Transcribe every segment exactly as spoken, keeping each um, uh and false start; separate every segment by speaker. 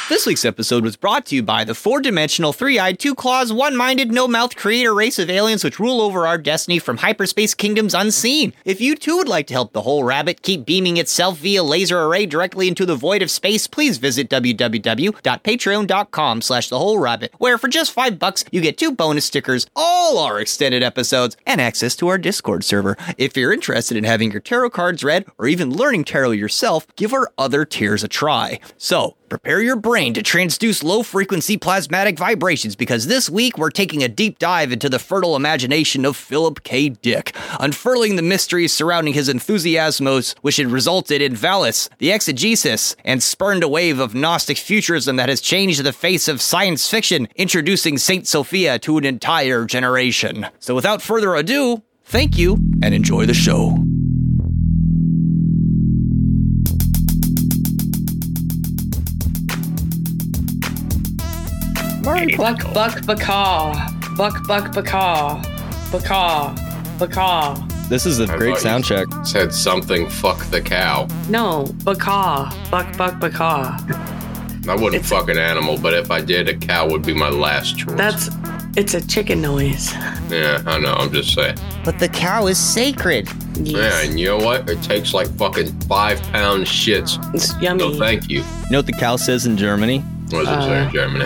Speaker 1: This week's episode was brought to you by the four-dimensional, three-eyed, two-claws, one-minded, no-mouthed creator race of aliens which rule over our destiny from hyperspace kingdoms unseen. If you too would like to help the whole rabbit keep beaming itself via laser array directly into the void of space, please visit www.patreon.com slash the whole rabbit, where for just five bucks you get two bonus stickers, all our extended episodes, and access to our Discord server. If you're interested in having your tarot cards read, or even learning tarot yourself, give our other tiers a try. So, prepare your brain to transduce low-frequency plasmatic vibrations, because this week we're taking a deep dive into the fertile imagination of Philip K. Dick, unfurling the mysteries surrounding his enthusiasmos, which had resulted in Valis, the exegesis, and spurned a wave of Gnostic futurism that has changed the face of science fiction, introducing Saint Sophia to an entire generation. So without further ado, thank you, and enjoy the show.
Speaker 2: Buck, buck, bacaw. Buck, buck, bacaw. Bacaw. Bacaw.
Speaker 1: This is a
Speaker 3: I
Speaker 1: great
Speaker 3: thought
Speaker 1: sound
Speaker 3: you
Speaker 1: check.
Speaker 3: Said something, fuck the cow.
Speaker 2: No, bacaw. Buck, buck, bacaw.
Speaker 3: I wouldn't
Speaker 2: It's-
Speaker 3: fuck an animal, but if I did, a cow would be my last choice.
Speaker 2: That's, it's a chicken noise.
Speaker 3: Yeah, I know, I'm just saying.
Speaker 1: But the cow is sacred.
Speaker 3: Yeah,
Speaker 2: Yes.
Speaker 3: and you know what? It takes like fucking five pound shits.
Speaker 2: It's yummy.
Speaker 3: No, thank you.
Speaker 1: You know what the cow says in Germany?
Speaker 3: What does it say in Germany?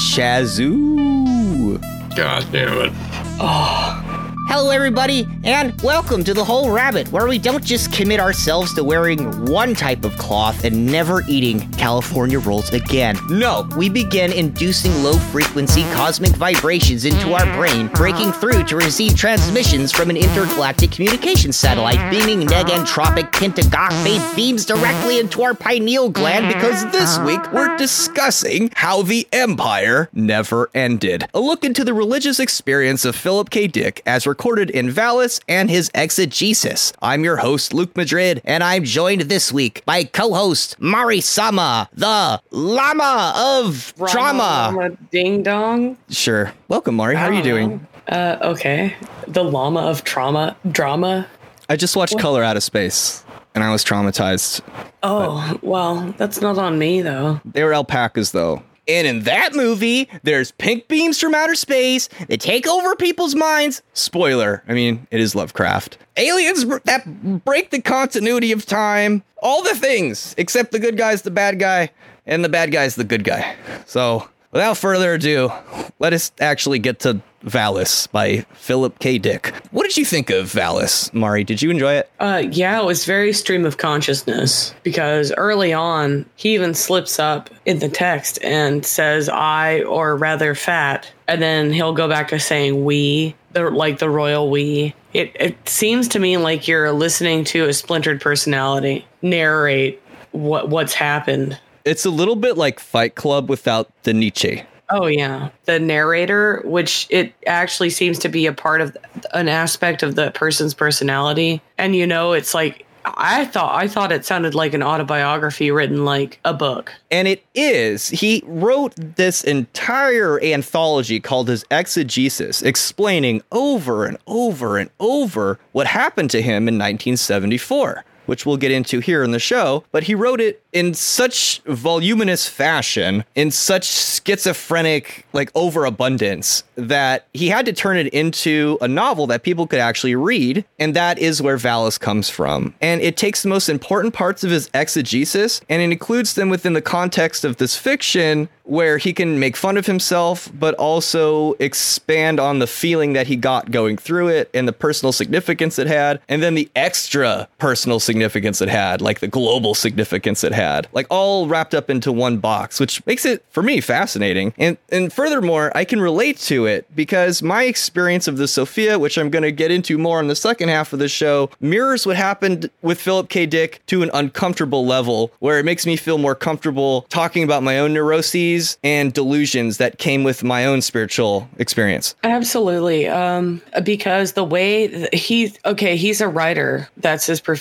Speaker 1: Shazoo.
Speaker 3: God damn it.
Speaker 2: Oh,
Speaker 1: Hello, everybody, and welcome to The Whole Rabbit, where we don't just commit ourselves to wearing one type of cloth and never eating California rolls again. No, we begin inducing low-frequency cosmic vibrations into our brain, breaking through to receive transmissions from an intergalactic communication satellite, beaming negentropic pentagopate beams directly into our pineal gland, because this week we're discussing how the Empire never ended. A look into the religious experience of Philip K. Dick as recorded in Valis and his exegesis. I'm your host, Luke Madrid, and I'm joined this week by co-host Mari Sama, the Llama of
Speaker 2: Rama,
Speaker 1: Trauma.
Speaker 2: Rama ding dong.
Speaker 1: Sure. Welcome, Mari. How
Speaker 2: I
Speaker 1: are you
Speaker 2: don't
Speaker 1: doing?
Speaker 2: know. Uh, okay. The llama of trauma. Drama.
Speaker 1: I just watched Color Out of Space, and I was traumatized.
Speaker 2: Oh, well, that's not on me, though.
Speaker 1: They were alpacas, though. And in that movie, there's pink beams from outer space that take over people's minds. Spoiler, I mean, it is Lovecraft. Aliens br- that break the continuity of time. All the things, except the good guy's the bad guy, and the bad guy's the good guy. So, without further ado, let us actually get to Valis by Philip K. Dick. What did you think of Valis, Mari? Did you enjoy it?
Speaker 2: Uh, yeah, it was very stream of consciousness, because early on, he even slips up in the text and says I, or rather fat, and then he'll go back to saying we, the, like the royal we. It, it seems to me like you're listening to a splintered personality narrate what what's happened.
Speaker 1: It's a little bit like Fight Club without the Nietzsche.
Speaker 2: Oh, yeah. The narrator, which it actually seems to be a part of an aspect of the person's personality. And, you know, it's like, I thought I thought it sounded like an autobiography written like a book.
Speaker 1: And it is. He wrote this entire anthology called his Exegesis, explaining over and over and over what happened to him in nineteen seventy-four. Which we'll get into here in the show, but he wrote it in such voluminous fashion, in such schizophrenic, like, overabundance, that he had to turn it into a novel that people could actually read, and that is where Valis comes from. And it takes the most important parts of his exegesis, and it includes them within the context of this fiction, where he can make fun of himself, but also expand on the feeling that he got going through it, and the personal significance it had, and then the extra personal significance it had, like the global significance it had, like all wrapped up into one box, which makes it, for me, fascinating. And and furthermore, I can relate to it because my experience of the Sophia, which I'm going to get into more in the second half of the show, mirrors what happened with Philip K. Dick to an uncomfortable level, where it makes me feel more comfortable talking about my own neuroses and delusions that came with my own spiritual experience.
Speaker 2: Absolutely. Um, because the way th- he's okay, he's a writer. That's his profession.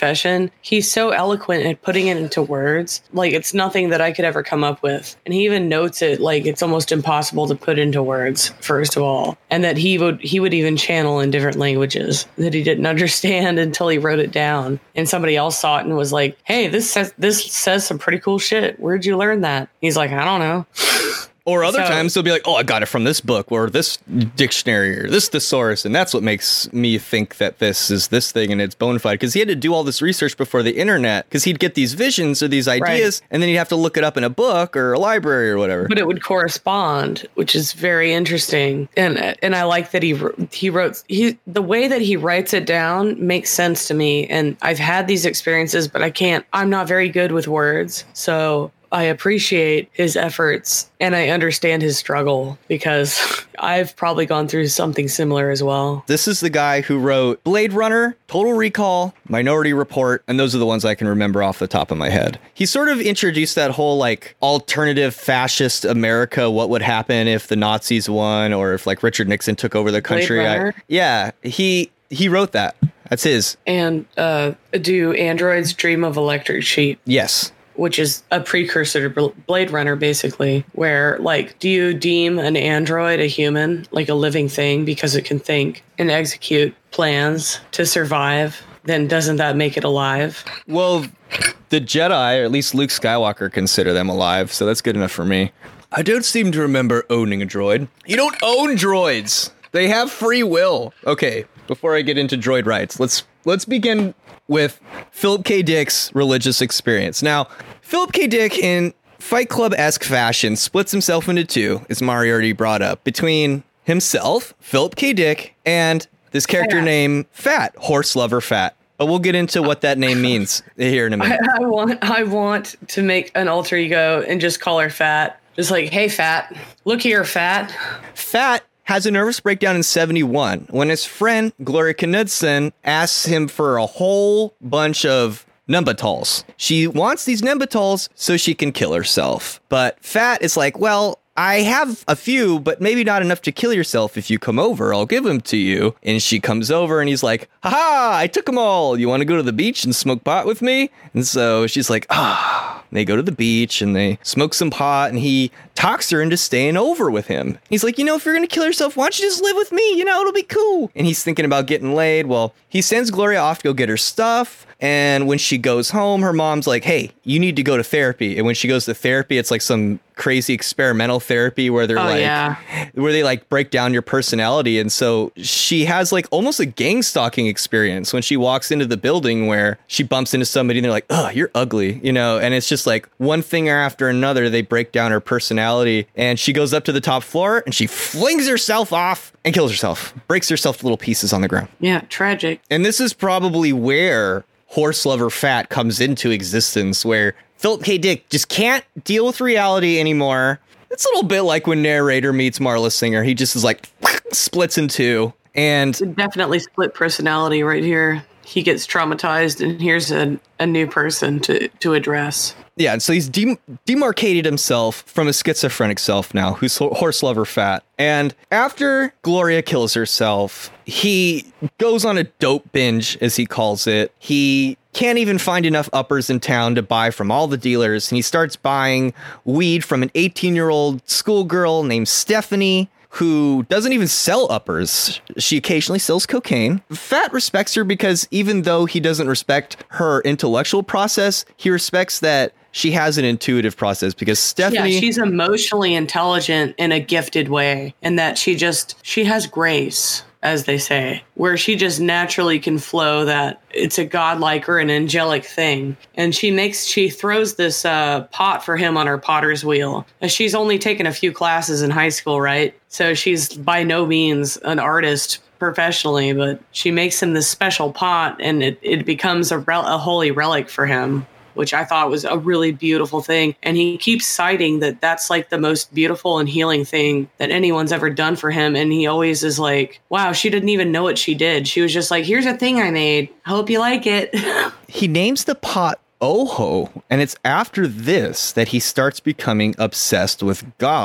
Speaker 2: then he's so eloquent at putting it into words. Like, it's nothing that I could ever come up with. And he even notes it like it's almost impossible to put into words, first of all. And that he would he would even channel in different languages that he didn't understand until he wrote it down. And somebody else saw it and was like, hey, this says this says some pretty cool shit. Where'd you learn that? He's like, I don't know.
Speaker 1: Or other
Speaker 2: So-
Speaker 1: times they'll be like, oh, I got it from this book or this dictionary or this thesaurus. And that's what makes me think that this is this thing and it's bona fide. Because he had to do all this research before the internet because he'd get these visions or these ideas and then he'd have to look it up in a book or a library or whatever.
Speaker 2: But it would correspond, which is very interesting. And and I like that he he wrote he the way that he writes it down makes sense to me. And I've had these experiences, but I can't. I'm not very good with words, so I appreciate his efforts and I understand his struggle because I've probably gone through something similar as well.
Speaker 1: This is the guy who wrote Blade Runner, Total Recall, Minority Report, and those are the ones I can remember off the top of my head. He sort of introduced that whole like alternative fascist America, what would happen if the Nazis won or if like Richard Nixon took over the country.
Speaker 2: Blade
Speaker 1: I,
Speaker 2: Runner?
Speaker 1: yeah, he he wrote that. That's his.
Speaker 2: And uh, do androids dream of electric sheep?
Speaker 1: Yes.
Speaker 2: Which is a precursor to Blade Runner, basically, where, like, do you deem an android a human, like a living thing, because it can think and execute plans to survive? Then doesn't that make it alive?
Speaker 1: Well, the Jedi, or at least Luke Skywalker, consider them alive, so that's good enough for me. I don't seem to remember owning a droid. You don't own droids! They have free will. Okay, before I get into droid rights, let's let's begin with Philip K. Dick's religious experience. Now, Philip K. Dick, in Fight Club-esque fashion, splits himself into two, as Mari already brought up, between himself, Philip K. Dick, and this character
Speaker 2: Fat.
Speaker 1: named Fat, Horse Lover Fat. But we'll get into what that name means here in a minute.
Speaker 2: I, I want I want to make an alter ego and just call her Fat. Just like, hey, Fat, look here, Fat.
Speaker 1: Fat has a nervous breakdown in seventy-one when his friend Gloria Knudsen asks him for a whole bunch of Nembatols. She wants these Nembatols so she can kill herself. But Fat is like, well, I have a few, but maybe not enough to kill yourself. If you come over, I'll give them to you. And she comes over and he's like, haha, I took them all. You want to go to the beach and smoke pot with me? And so she's like, ah. They go to the beach and they smoke some pot and he talks her into staying over with him. He's like, you know, if you're going to kill yourself, why don't you just live with me? You know, it'll be cool. And he's thinking about getting laid. Well, he sends Gloria off to go get her stuff. And when she goes home, her mom's like, hey, you need to go to therapy. And when she goes to therapy, it's like some crazy experimental therapy where they're
Speaker 2: Oh,
Speaker 1: like,
Speaker 2: yeah.
Speaker 1: where they like break down your personality. And so she has like almost a gang stalking experience when she walks into the building where she bumps into somebody and they're like, oh, you're ugly, you know, and it's just like one thing after another, they break down her personality and she goes up to the top floor and she flings herself off and kills herself, breaks herself to little pieces on the ground.
Speaker 2: Yeah, tragic.
Speaker 1: And this is probably where Horse Lover Fat comes into existence, where Philip K. Dick just can't deal with reality anymore. It's a little bit like when Narrator meets Marla Singer. He just is like splits in two. And
Speaker 2: Definitely split personality right here. He gets traumatized and here's a, a new person to, to address.
Speaker 1: yeah, and so he's dem- demarcated himself from his schizophrenic self now, who's Ho- Horse Lover Fat. And after Gloria kills herself, he goes on a dope binge, as he calls it. He can't even find enough uppers in town to buy from all the dealers, and he starts buying weed from an eighteen-year-old schoolgirl named Stephanie, who doesn't even sell uppers. She occasionally sells cocaine. Fat respects her because even though he doesn't respect her intellectual process, he respects that she has an intuitive process because Stephanie...
Speaker 2: Yeah, she's emotionally intelligent in a gifted way, and that she just, she has grace, as they say, where she just naturally can flow, that it's a godlike or an angelic thing. And she makes, she throws this uh, pot for him on her potter's wheel. And she's only taken a few classes in high school, right? So she's by no means an artist professionally, but she makes him this special pot and it, it becomes a, rel- a holy relic for him, which I thought was a really beautiful thing. And he keeps citing that that's like the most beautiful and healing thing that anyone's ever done for him. And he always is like, wow, she didn't even know what she did. She was just like, here's a thing I made. I hope you like it.
Speaker 1: He names the pot Oho, and it's after this that he starts becoming obsessed with God.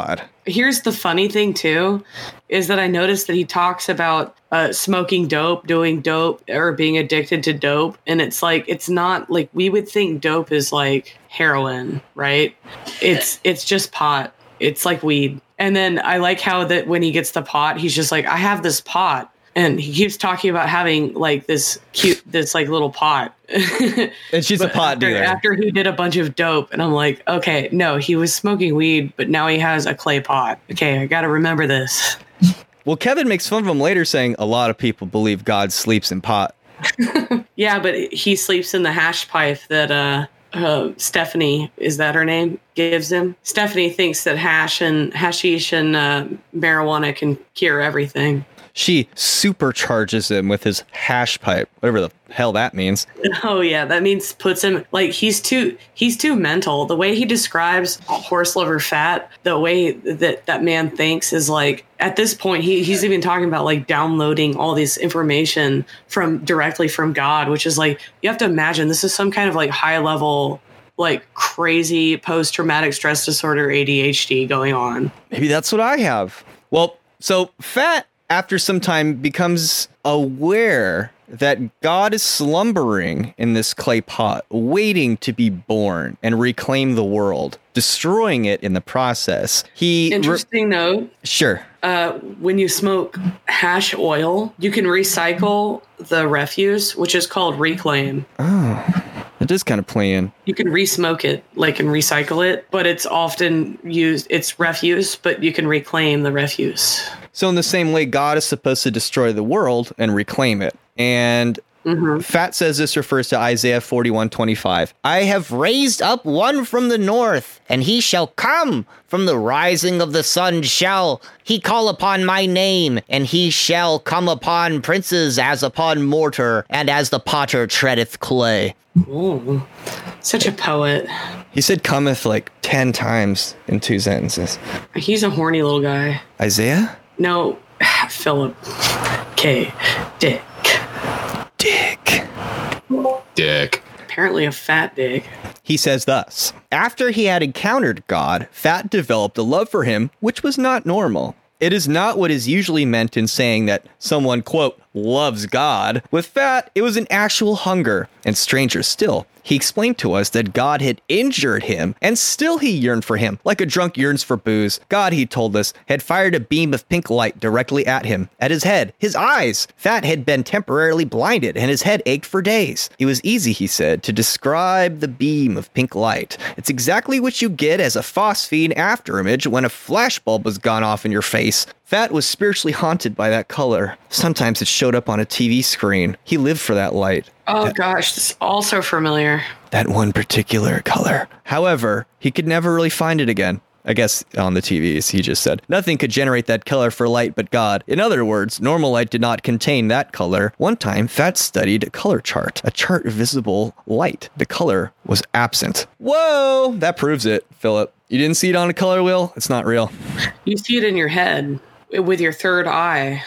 Speaker 2: here's the funny thing too, is that I noticed that he talks about uh, smoking dope, doing dope, or being addicted to dope. And it's like, it's not like we would think dope is like heroin, right? It's, it's just pot. It's like weed. And then I like how that when he gets the pot, he's just like, I have this pot. And he keeps talking about having like this cute, this like little pot.
Speaker 1: And she's a pot
Speaker 2: after,
Speaker 1: dealer.
Speaker 2: After he did a bunch of dope. And I'm like, okay, no, he was smoking weed, but now he has a clay pot. Okay, I got to remember this.
Speaker 1: Well, Kevin makes fun of him later saying a lot of people believe God sleeps in pot.
Speaker 2: Yeah, but he sleeps in the hash pipe that uh, uh, Stephanie, is that her name, gives him. Stephanie thinks that hash and hashish and uh, marijuana can cure everything.
Speaker 1: She supercharges him with his hash pipe, whatever the hell that means.
Speaker 2: Oh yeah, that means puts him like he's too he's too mental. The way he describes horse liver fat, the way that that man thinks is like at this point he he's even talking about like downloading all this information from directly from God, which is like you have to imagine this is some kind of like high level like crazy post traumatic stress disorder A D H D going on.
Speaker 1: Maybe that's what I have. Well, so Fat after some time becomes aware that God is slumbering in this clay pot, waiting to be born and reclaim the world, destroying it in the process. He
Speaker 2: Interesting re- note.
Speaker 1: Sure.
Speaker 2: Uh, when you smoke hash oil, you can recycle the refuse, which is called reclaim.
Speaker 1: Oh, it does kind of play in.
Speaker 2: You can re-smoke it, like, and recycle it, but it's often used, it's refuse, but you can reclaim the refuse.
Speaker 1: So in the same way, God is supposed to destroy the world and reclaim it. And mm-hmm. Fat says this refers to Isaiah forty-one twenty-five. I have raised up one from the north, and he shall come. From the rising of the sun shall he call upon my name, and he shall come upon princes as upon mortar, and as the potter treadeth clay.
Speaker 2: Ooh, such a poet.
Speaker 1: He said cometh like ten times in two sentences.
Speaker 2: He's a horny little guy.
Speaker 1: Isaiah?
Speaker 2: No, Philip. K. Dick.
Speaker 1: Dick.
Speaker 3: Dick.
Speaker 2: Apparently a fat dick.
Speaker 1: He says thus, after he had encountered God, Fat developed a love for him, which was not normal. It is not what is usually meant in saying that someone, quote, loves God. With Fat, it was an actual hunger. And stranger still, he explained to us that God had injured him, and still he yearned for him, like a drunk yearns for booze. God, he told us, had fired a beam of pink light directly at him, at his head, his eyes. Fat had been temporarily blinded, and his head ached for days. It was easy, he said, to describe the beam of pink light. It's exactly what you get as a phosphine afterimage when a flashbulb has gone off in your face. Fat was spiritually haunted by that color. Sometimes it showed up on a T V screen. He lived for that light.
Speaker 2: Oh
Speaker 1: that,
Speaker 2: gosh, this is also familiar.
Speaker 1: That one particular color. However, he could never really find it again. I guess on the T Vs, he just said. Nothing could generate that color for light but God. In other words, normal light did not contain that color. One time, Fat studied a color chart, a chart of visible light. The color was absent. Whoa, that proves it, Philip. You didn't see it on a color wheel? It's not real.
Speaker 2: You see it in your head. With your third eye.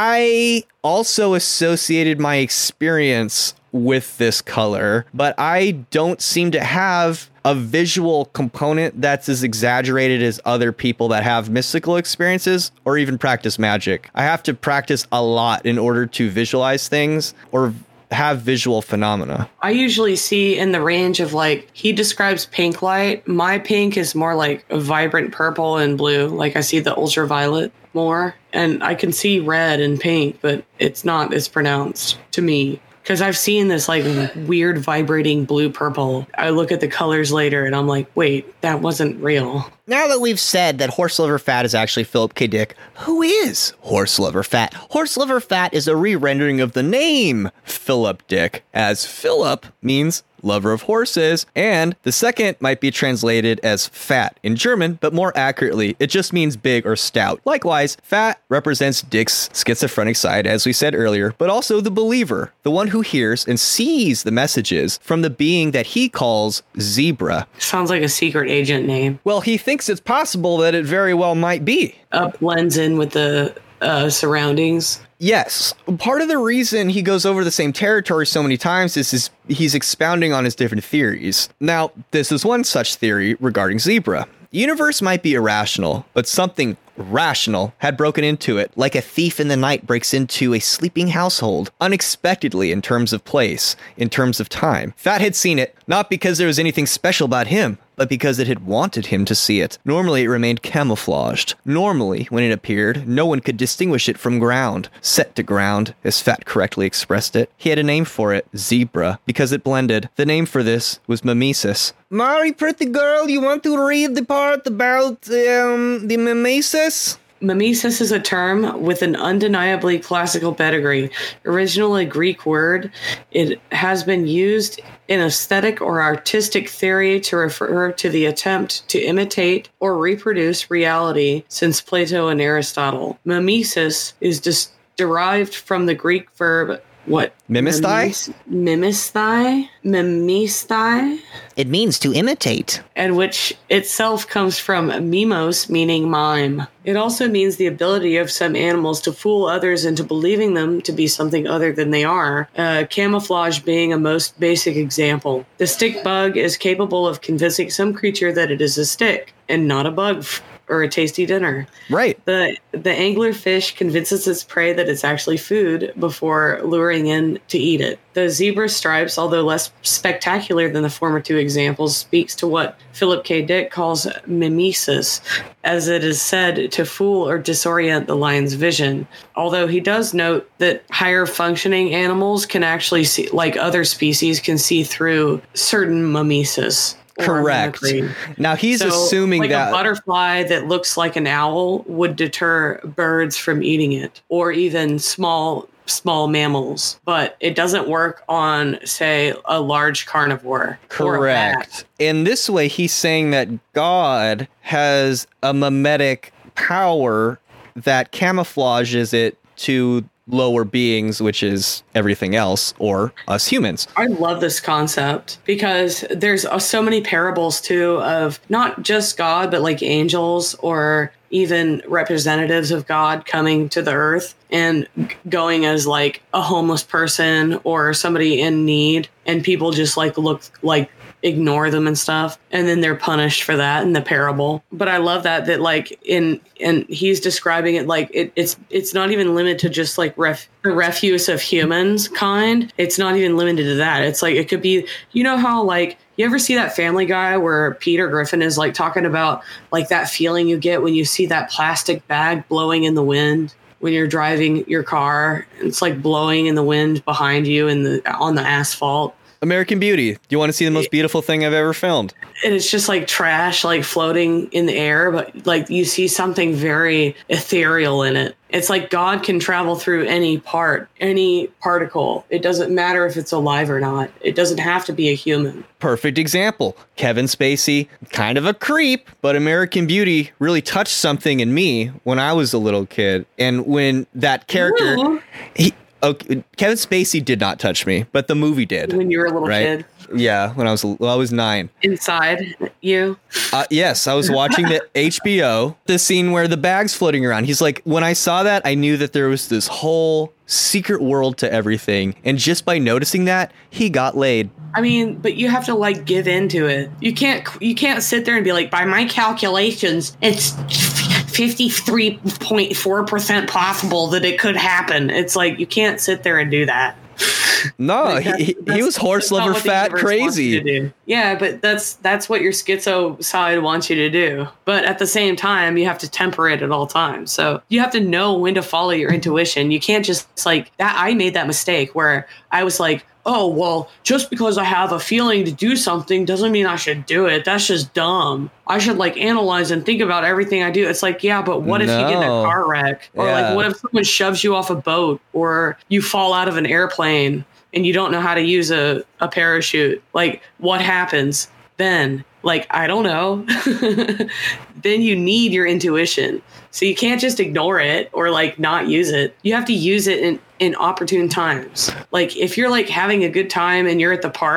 Speaker 1: I also associated my experience with this color, but I don't seem to have a visual component that's as exaggerated as other people that have mystical experiences or even practice magic. I have to practice a lot in order to visualize things or have visual phenomena.
Speaker 2: I usually see in the range of like, he describes pink light. My pink is more like a vibrant purple and blue. Like I see the ultraviolet more, and I can see red and pink, but it's not as pronounced to me. Because I've seen this like weird vibrating blue purple. I look at the colors later and I'm like, wait, that wasn't real.
Speaker 1: Now that we've said that Horse Liver Fat is actually Philip K. Dick, who is Horse Liver Fat? Horse Liver Fat is a re-rendering of the name Philip Dick, as Philip means lover of horses, and the second might be translated as fat in German, but more accurately, it just means big or stout. Likewise, fat represents Dick's schizophrenic side, as we said earlier, but also the believer, the one who hears and sees the messages from the being that he calls Zebra.
Speaker 2: Sounds like a secret agent name.
Speaker 1: Well, he thinks it's possible that it very well might be.
Speaker 2: Up blends in with the uh, surroundings.
Speaker 1: Yes. Part of the reason he goes over the same territory so many times is his, he's expounding on his different theories. Now, this is one such theory regarding Zebra. The universe might be irrational, but something rational had broken into it, like a thief in the night breaks into a sleeping household, unexpectedly in terms of place, in terms of time. Fat had seen it, not because there was anything special about him, but because it had wanted him to see it. Normally, it remained camouflaged. Normally, when it appeared, no one could distinguish it from ground. Set to ground, as Fat correctly expressed it. He had a name for it, zebra, because it blended. The name for this was mimesis. Mari, pretty girl, you want to read the part about um, the mimesis?
Speaker 2: Mimesis is a term with an undeniably classical pedigree. Originally a Greek word, it has been used in aesthetic or artistic theory to refer to the attempt to imitate or reproduce reality since Plato and Aristotle. Mimesis is dis- derived from the Greek verb what?
Speaker 1: Mimisthai?
Speaker 2: Mimisthai? Mimisthai?
Speaker 1: It means to imitate.
Speaker 2: And which itself comes from mimos, meaning mime. It also means the ability of some animals to fool others into believing them to be something other than they are, uh, camouflage being a most basic example. The stick bug is capable of convincing some creature that it is a stick and not a bug or a tasty dinner.
Speaker 1: Right.
Speaker 2: The the anglerfish convinces its prey that it's actually food before luring in to eat it. The zebra stripes, although less spectacular than the former two examples, speaks to what Philip K. Dick calls mimesis, as it is said to fool or disorient the lion's vision. Although he does note that higher functioning animals can actually see, like other species, can see through certain mimesis.
Speaker 1: Correct. Now he's
Speaker 2: so,
Speaker 1: assuming
Speaker 2: like
Speaker 1: that
Speaker 2: a butterfly that looks like an owl would deter birds from eating it, or even small small mammals. But it doesn't work on, say, a large carnivore.
Speaker 1: Correct. In this way, he's saying that God has a mimetic power that camouflages it to lower beings, which is everything else, or us humans.
Speaker 2: I love this concept because there's uh, so many parables too of not just God, but like angels or even representatives of God coming to the earth and going as like a homeless person or somebody in need, and people just like look like ignore them and stuff, and then they're punished for that in the parable. But I love that that like in and he's describing it like it, it's it's not even limited to just like ref, the refuse of humans kind. It's not even limited to that. It's like it could be, you know how like you ever see that Family Guy where Peter Griffin is like talking about like that feeling you get when you see that plastic bag blowing in the wind when you're driving your car, it's like blowing in the wind behind you and the on the asphalt.
Speaker 1: American Beauty. Do you want to see the most beautiful thing I've ever filmed?
Speaker 2: And it's just like trash, like floating in the air, but like you see something very ethereal in it. It's like God can travel through any part, any particle. It doesn't matter if it's alive or not. It doesn't have to be a human.
Speaker 1: Perfect example. Kevin Spacey, kind of a creep, but American Beauty really touched something in me when I was a little kid. And when that character...
Speaker 2: Ooh.
Speaker 1: he. Okay, Kevin Spacey did not touch me, but the movie did.
Speaker 2: When you were a little
Speaker 1: right?
Speaker 2: kid.
Speaker 1: Yeah, when I was well, I was nine.
Speaker 2: Inside you?
Speaker 1: Uh, yes, I was watching the H B O, the scene where the bag's floating around. He's like, when I saw that, I knew that there was this whole secret world to everything. And just by noticing that, he got laid.
Speaker 2: I mean, but you have to like give into it. You can't you can't sit there and be like, by my calculations, it's fifty-three point four percent possible that it could happen. It's like you can't sit there and do that.
Speaker 1: No, like he he was horse lover fat crazy.
Speaker 2: Yeah, but that's that's what your schizo side wants you to do. But at the same time, you have to temper it at all times. So you have to know when to follow your intuition. You can't just it's like that. I made that mistake where I was like, oh, well, just because I have a feeling to do something doesn't mean I should do it. That's just dumb. I should like analyze and think about everything I do. It's like, yeah, but what if
Speaker 1: no.
Speaker 2: you get in a car wreck? Or
Speaker 1: yeah.
Speaker 2: like, what if someone shoves you off a boat or you fall out of an airplane and you don't know how to use a, a parachute? Like, what happens then? Like, I don't know. Then you need your intuition. So you can't just ignore it or like not use it. You have to use it in, in opportune times. Like if you're like having a good time and you're at the park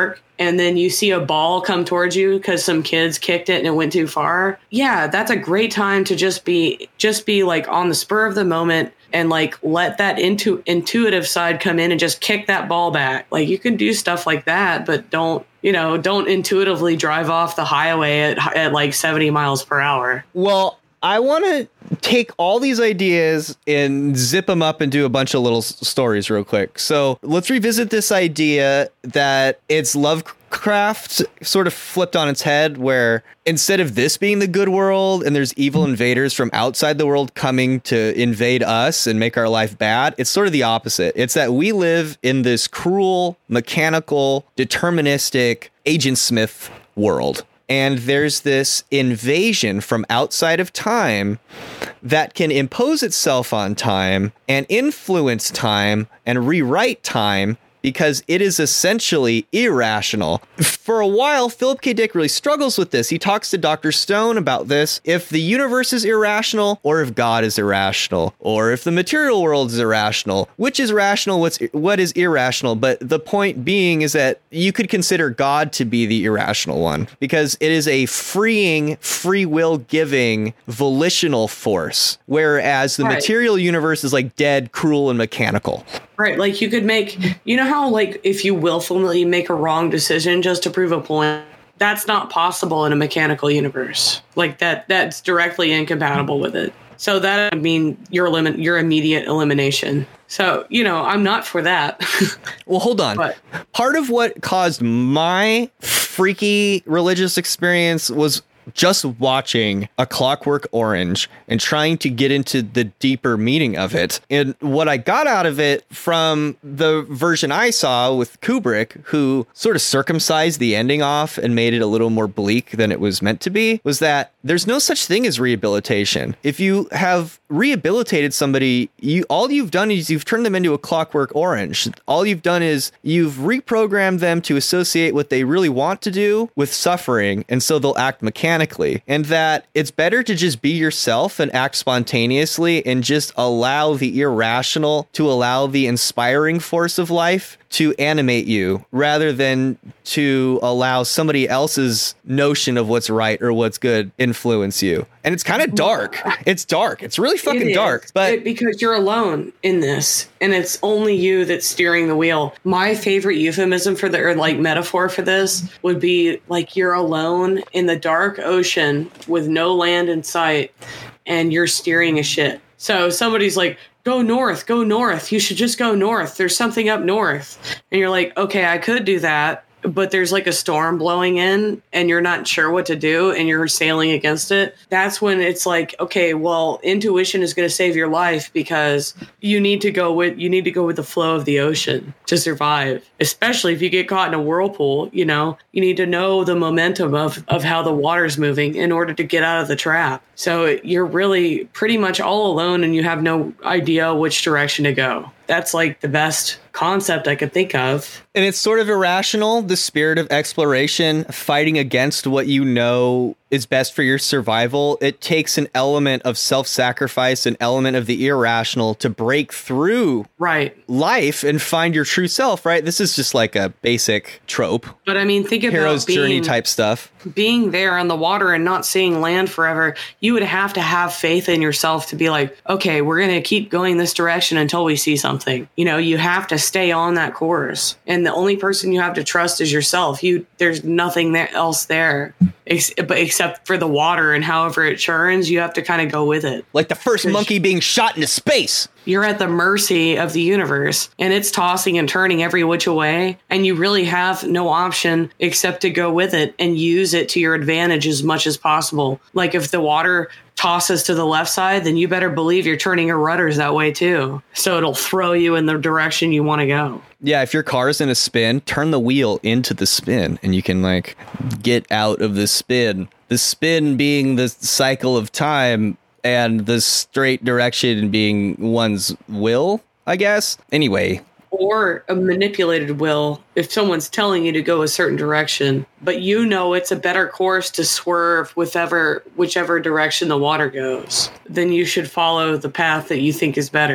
Speaker 2: and then you see a ball come towards you because some kids kicked it and it went too far. Yeah, that's a great time to just be just be like on the spur of the moment and like let that into intuitive side come in and just kick that ball back. Like you can do stuff like that, but don't, you know, don't intuitively drive off the highway at, at like seventy miles per hour.
Speaker 1: Well, I want to take all these ideas and zip them up and do a bunch of little s- stories real quick. So let's revisit this idea that it's Lovecraft sort of flipped on its head, where instead of this being the good world and there's evil invaders from outside the world coming to invade us and make our life bad, it's sort of the opposite. It's that we live in this cruel, mechanical, deterministic Agent Smith world. And there's this invasion from outside of time that can impose itself on time and influence time and rewrite time because it is essentially irrational. For a while, Philip K. Dick really struggles with this. He talks to Doctor Stone about this. If the universe is irrational, or if God is irrational, or if the material world is irrational, which is rational, what's what is irrational? But the point being is that you could consider God to be the irrational one, because it is a freeing, free will giving, volitional force, whereas the
Speaker 2: Right.
Speaker 1: material universe is like dead, cruel, and mechanical.
Speaker 2: Right. Like you could make, you know how like if you willfully make a wrong decision just to prove a point, that's not possible in a mechanical universe. Like that, that's directly incompatible with it. So that would mean your limit, your immediate elimination. So, you know, I'm not for that.
Speaker 1: Well, hold on.
Speaker 2: But-
Speaker 1: Part of what caused my freaky religious experience was just watching A Clockwork Orange and trying to get into the deeper meaning of it. And what I got out of it from the version I saw with Kubrick, who sort of circumcised the ending off and made it a little more bleak than it was meant to be, was that there's no such thing as rehabilitation. If you have rehabilitated somebody, you all you've done is you've turned them into a Clockwork Orange. All you've done is you've reprogrammed them to associate what they really want to do with suffering, and so they'll act mechanically. And that it's better to just be yourself and act spontaneously and just allow the irrational to allow the inspiring force of life to animate you, rather than to allow somebody else's notion of what's right or what's good influence you. And it's kind of dark. It's dark. It's really fucking
Speaker 2: It
Speaker 1: dark.
Speaker 2: is,
Speaker 1: But
Speaker 2: it- because you're alone in this, and it's only you that's steering the wheel. My favorite euphemism for the, or like metaphor for this, would be like you're alone in the dark ocean with no land in sight, and you're steering a ship. So somebody's like, go north, go north. You should just go north. There's something up north. And you're like, okay, I could do that. But there's like a storm blowing in and you're not sure what to do and you're sailing against it. That's when it's like, okay, well, intuition is going to save your life, because you need to go with, you need to go with the flow of the ocean to survive. Especially if you get caught in a whirlpool, you know, you need to know the momentum of, of how the water's moving in order to get out of the trap. So you're really pretty much all alone and you have no idea which direction to go. That's like the best concept I could think of.
Speaker 1: And it's sort of irrational, the spirit of exploration, fighting against what you know is best for your survival. It takes an element of self-sacrifice, an element of the irrational to break through
Speaker 2: Right.
Speaker 1: life and find your true self, right? This is just like a basic trope,
Speaker 2: But I mean, think about
Speaker 1: hero's
Speaker 2: being,
Speaker 1: journey type stuff.
Speaker 2: being there on the water and not seeing land forever. You would have to have faith in yourself to be like, okay, we're going to keep going this direction until we see something. You know, you have to stay on that course. And the only person you have to trust is yourself. You, there's nothing there, else there ex- but except for the water, and however it churns, you have to kind of go with it.
Speaker 1: Like the first monkey being shot into space.
Speaker 2: You're at the mercy of the universe, and it's tossing and turning every which way, and you really have no option except to go with it and use it to your advantage as much as possible. Like if the water tosses to the left side, then you better believe you're turning your rudders that way too, so it'll throw you in the direction you want to go.
Speaker 1: Yeah, if your car's in a spin, turn the wheel into the spin and you can like get out of the spin. The spin being the cycle of time, and the straight direction being one's will, I guess. Anyway.
Speaker 2: Or a manipulated will, if someone's telling you to go a certain direction, but you know it's a better course to swerve whichever, whichever direction the water goes, then you should follow the path that you think is better.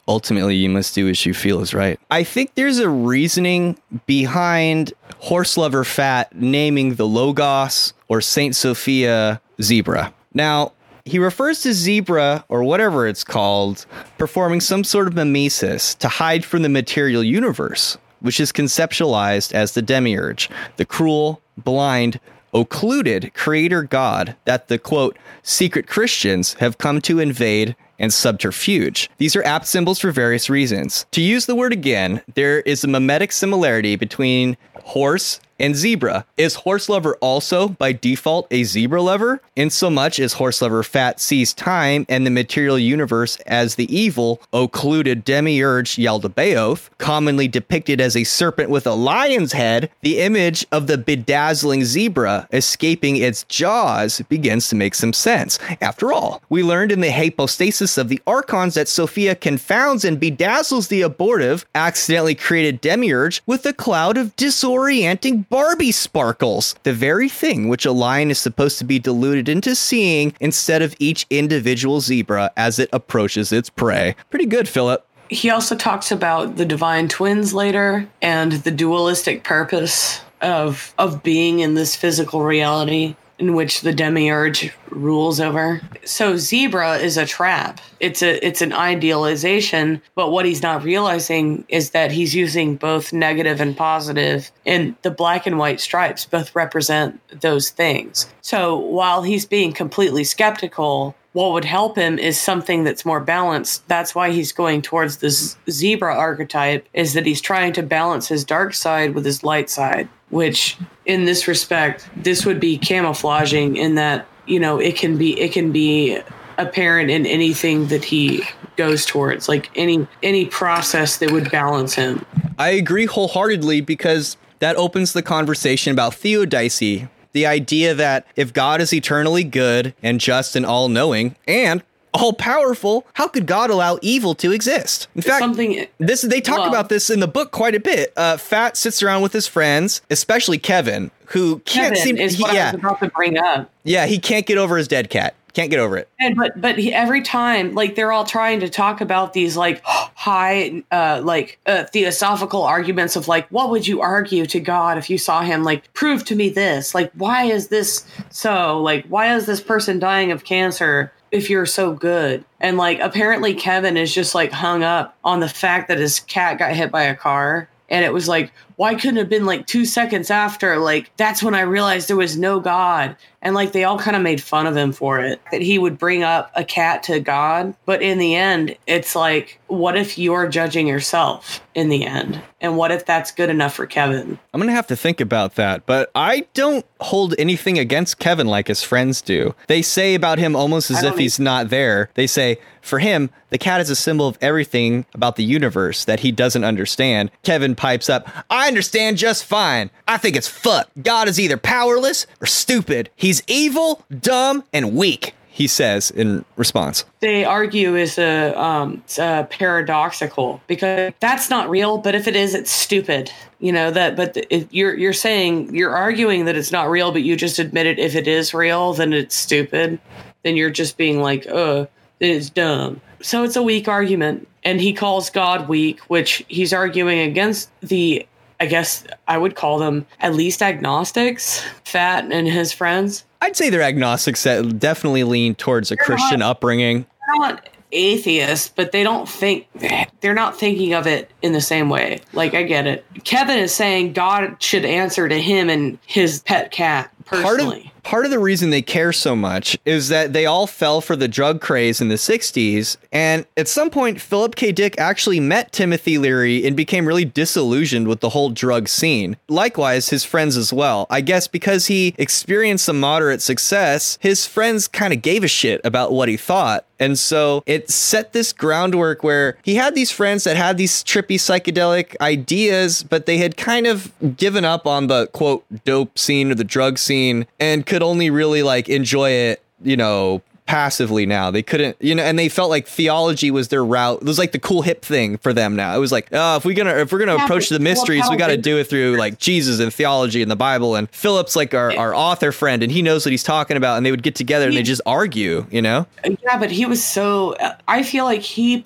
Speaker 1: Ultimately, you must do as you feel is right. I think there's a reasoning behind Horse Lover Fat naming the Logos or Saint Sophia zebra. Now, he refers to zebra, or whatever it's called, performing some sort of mimesis to hide from the material universe, which is conceptualized as the demiurge, the cruel, blind, occluded creator god that the, quote, secret Christians have come to invade and subterfuge. These are apt symbols for various reasons. To use the word again, there is a mimetic similarity between horse and zebra. Is Horse Lover also, by default, a zebra lover? In so much as Horse Lover Fat sees time and the material universe as the evil, occluded demiurge Yaldabaoth, commonly depicted as a serpent with a lion's head, the image of the bedazzling zebra escaping its jaws begins to make some sense. After all, we learned in the hypostasis of the archons that Sophia confounds and bedazzles the abortive, accidentally created demiurge with a cloud of disorienting Barbie sparkles, the very thing which a lion is supposed to be deluded into seeing instead of each individual zebra as it approaches its prey. Pretty good, Philip.
Speaker 2: He also talks about the divine twins later and the dualistic purpose of of being in this physical reality in which the demiurge rules over. So zebra is a trap. It's a it's an idealization, but what he's not realizing is that he's using both negative and positive, and the black and white stripes both represent those things. So while he's being completely skeptical, what would help him is something that's more balanced. That's why he's going towards this zebra archetype, is that he's trying to balance his dark side with his light side, which in this respect, this would be camouflaging in that, you know, it can be it can be apparent in anything that he goes towards, like any any process that would balance him.
Speaker 1: I agree wholeheartedly, because that opens the conversation about theodicy. The idea that if God is eternally good and just and all-knowing and all-powerful, how could God allow evil to exist? In fact, Something, this they talk well, about this in the book quite a bit. Uh, Fat sits around with his friends, especially Kevin, who can't
Speaker 2: Kevin
Speaker 1: seem...
Speaker 2: is
Speaker 1: he,
Speaker 2: what
Speaker 1: yeah,
Speaker 2: I was about to bring up.
Speaker 1: Yeah, he can't get over his dead cat. Can't get over it.
Speaker 2: And but but he, every time, like, they're all trying to talk about these like high uh like uh, theosophical arguments of like, what would you argue to God if you saw him? Like, prove to me this. Like, why is this so? Like, why is this person dying of cancer if you're so good? And like, apparently Kevin is just like hung up on the fact that his cat got hit by a car. And it was like, why couldn't it have been like two seconds after? Like, that's when I realized there was no God. And like, they all kind of made fun of him for it, that he would bring up a cat to God. But in the end, it's like, what if you're judging yourself in the end? And what if that's good enough for Kevin?
Speaker 1: I'm going to have to think about that, but I don't hold anything against Kevin like his friends do. They say about him almost as if mean- he's not there. They say, for him, the cat is a symbol of everything about the universe that he doesn't understand. Kevin pipes up, I understand just fine. I think it's fuck. God is either powerless or stupid. He's evil, dumb, and weak, he says in response.
Speaker 2: They argue is a, um, it's a paradoxical, because that's not real, but if it is, it's stupid. You know that, but if you're you're saying you're arguing that it's not real, but you just admitted if it is real, then it's stupid. Then you're just being like, oh, it's dumb. So it's a weak argument, and he calls God weak, which he's arguing against the, I guess I would call them at least agnostics, Fat and his friends.
Speaker 1: I'd say they're agnostics that definitely lean towards a they're Christian not, upbringing.
Speaker 2: They're not atheists, but they don't think, they're not thinking of it in the same way. Like, I get it. Kevin is saying God should answer to him and his pet cat personally.
Speaker 1: Part of, part of the reason they care so much is that they all fell for the drug craze in the sixties, and at some point Philip K. Dick actually met Timothy Leary and became really disillusioned with the whole drug scene. Likewise, his friends as well. I guess because he experienced some moderate success, his friends kind of gave a shit about what he thought. And so it set this groundwork where he had these friends that had these trippy psychedelic ideas, but they had kind of given up on the, quote, dope scene or the drug scene and could only really like enjoy it, you know, passively now. They couldn't, you know, and they felt like theology was their route. It was like the cool hip thing for them now. It was like, oh, if we gonna if we're gonna yeah, approach the mysteries, we got to do it through like Jesus and theology and the Bible. And Philip's like our, our author friend, and he knows what he's talking about. And they would get together and they just argue, you know?
Speaker 2: Yeah, but he was so. I feel like he put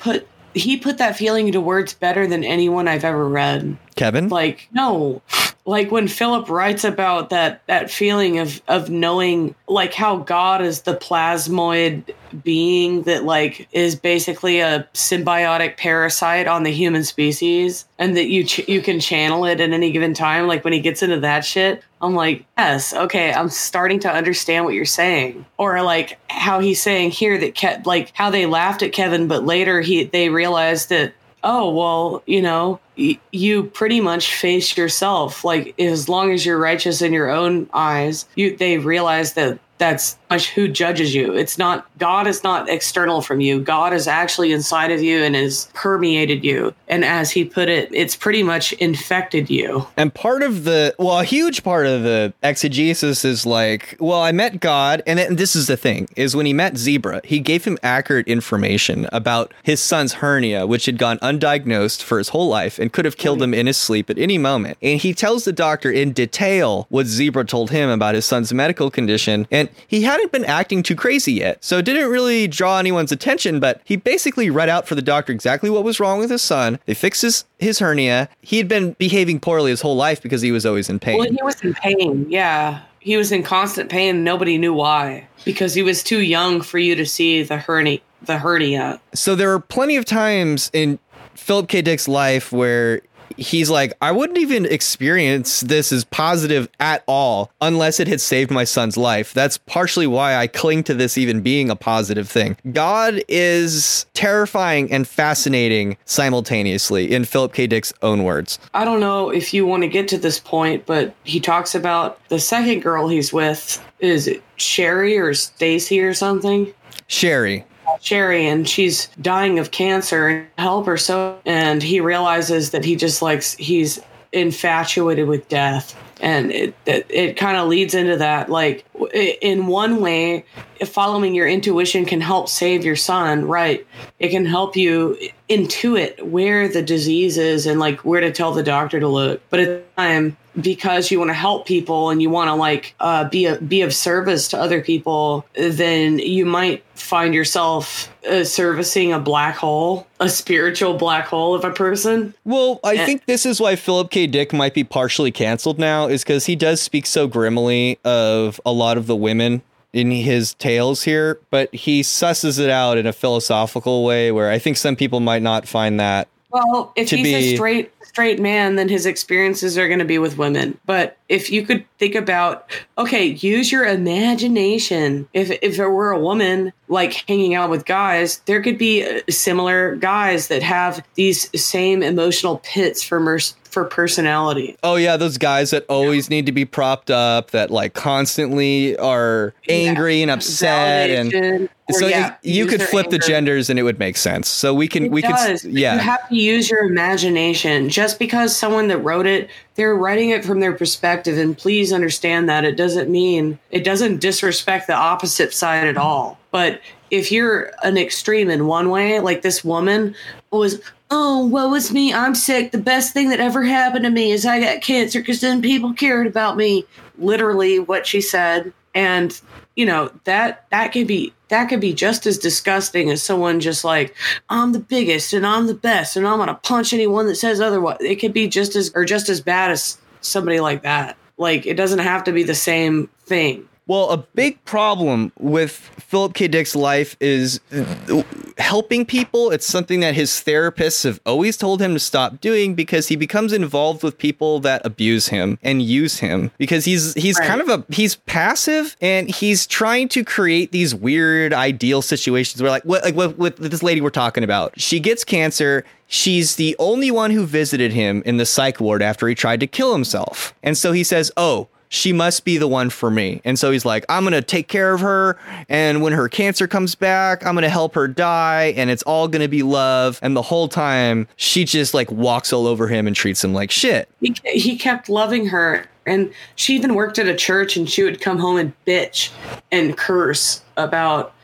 Speaker 2: he put that feeling into words better than anyone I've ever read.
Speaker 1: Kevin?
Speaker 2: Like, no. Like when Philip writes about that that feeling of of knowing, like, how God is the plasmoid being that, like, is basically a symbiotic parasite on the human species, and that you ch- you can channel it at any given time. Like when he gets into that shit, I'm like, yes, okay, I'm starting to understand what you're saying. Or like how he's saying here that Ke- like how they laughed at Kevin, but later he they realized that, oh, well, you know, y- you pretty much face yourself. Like, as long as you're righteous in your own eyes, you they realize that that's much who judges you. It's not, God is not external from you. God is actually inside of you and has permeated you. And as he put it, it's pretty much infected you.
Speaker 1: And part of the, well, a huge part of the exegesis is like, well, I met God. And, and this is the thing, is when he met Zebra, he gave him accurate information about his son's hernia, which had gone undiagnosed for his whole life and could have killed him in his sleep at any moment. And he tells the doctor in detail what Zebra told him about his son's medical condition. And he hadn't been acting too crazy yet, so it didn't really draw anyone's attention, but he basically read out for the doctor exactly what was wrong with his son. They fixed his, his hernia. He had been behaving poorly his whole life because he was always in pain.
Speaker 2: Well, he was in pain, yeah. He was in constant pain. Nobody knew why, because he was too young for you to see the hernia. The hernia.
Speaker 1: So there are plenty of times in Philip K. Dick's life where he's like, I wouldn't even experience this as positive at all unless it had saved my son's life. That's partially why I cling to this even being a positive thing. God is terrifying and fascinating simultaneously, in Philip K. Dick's own words.
Speaker 2: I don't know if you want to get to this point, but he talks about the second girl he's with. Is it Sherry or Stacy or something?
Speaker 1: Sherry.
Speaker 2: Sherry, and she's dying of cancer, and help her so, and he realizes that he just likes he's infatuated with death, and it it, it kind of leads into that. Like, in one way, if following your intuition can help save your son, right? It can help you intuit where the disease is and like where to tell the doctor to look. But at the time, because you want to help people and you want to like uh, be a, be of service to other people, then you might find yourself uh, servicing a black hole, a spiritual black hole of a person.
Speaker 1: Well, I
Speaker 2: and-
Speaker 1: think this is why Philip K. Dick might be partially canceled now, is because he does speak so grimmily of a lot of the women in his tales here, but he susses it out in a philosophical way where I think some people might not find that.
Speaker 2: Well, if
Speaker 1: to
Speaker 2: he's
Speaker 1: be-
Speaker 2: a straight straight man, then his experiences are going to be with women. But if you could think about, okay, use your imagination. If if it were a woman like hanging out with guys, there could be uh, similar guys that have these same emotional pits for merc- for personality.
Speaker 1: Oh yeah, those guys that always need to be propped up, that like constantly are angry
Speaker 2: Yeah.
Speaker 1: and upset, and
Speaker 2: Validation, or,
Speaker 1: so
Speaker 2: yeah,
Speaker 1: you
Speaker 2: use
Speaker 1: could
Speaker 2: their
Speaker 1: flip the
Speaker 2: anger.
Speaker 1: genders and it would make sense. So we can
Speaker 2: It
Speaker 1: we
Speaker 2: does,
Speaker 1: can
Speaker 2: but
Speaker 1: yeah.
Speaker 2: You have to use your imagination. Just because someone that wrote it, they're writing it from their perspective, and please understand that it doesn't mean it doesn't disrespect the opposite side at all. But if you're an extreme in one way, like this woman was, oh, woe is me, I'm sick. The best thing that ever happened to me is I got cancer because then people cared about me. Literally what she said. And, you know, that that could be that could be just as disgusting as someone just like, I'm the biggest and I'm the best and I'm going to punch anyone that says otherwise. It could be just as or just as bad as somebody like that. Like, it doesn't have to be the same thing.
Speaker 1: Well, a big problem with Philip K. Dick's life is helping people. It's something that his therapists have always told him to stop doing, because he becomes involved with people that abuse him and use him, because he's he's
Speaker 2: Right.
Speaker 1: kind of a he's passive, and he's trying to create these weird ideal situations where like what like what with this lady we're talking about. She gets cancer. She's the only one who visited him in the psych ward after he tried to kill himself. And so he says, oh, she must be the one for me. And so he's like, I'm going to take care of her. And when her cancer comes back, I'm going to help her die. And it's all going to be love. And the whole time she just like walks all over him and treats him like shit.
Speaker 2: He, he kept loving her. And she even worked at a church, and she would come home and bitch and curse about